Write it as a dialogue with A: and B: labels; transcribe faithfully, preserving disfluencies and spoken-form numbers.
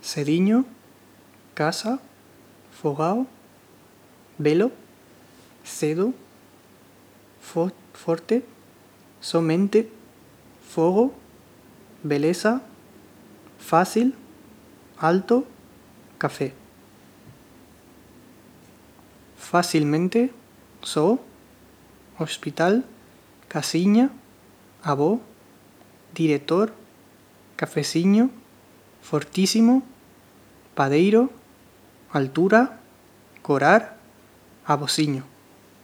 A: Cediño, casa, fogao, velo, cedo, fo- forte, somente, fogo, beleza, fácil, alto, café. Fácilmente, só, hospital, casiña, avó, diretor, cafeciño, fortísimo, padeiro, altura, corar, avociño.